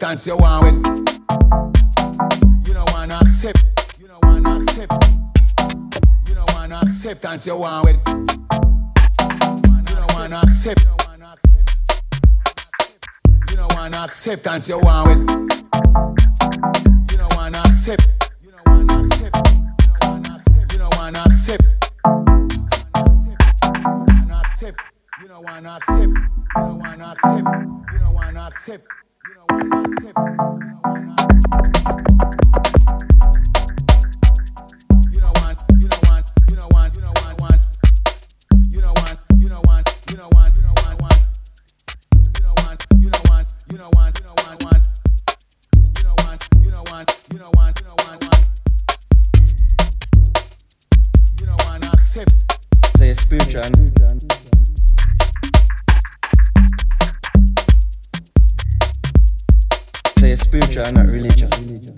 acceptance you want with. You don't want accept. You don't want accept. You don't want acceptance you want with. You don't want accept. You don't want acceptance you want with. You don't want accept. You don't want accept. You don't want accept. You don't want accept. You don't want accept. You don't want accept. You don't want accept. You don't want. You don't want. You don't want. You don't want. You don't want. You don't want. You don't want. You don't want. You don't want. You don't want. You don't want. You don't want. You don't want. You don't want. You don't want. You don't want. You don't want accept. Say spiritual. Say spiritual, not religion.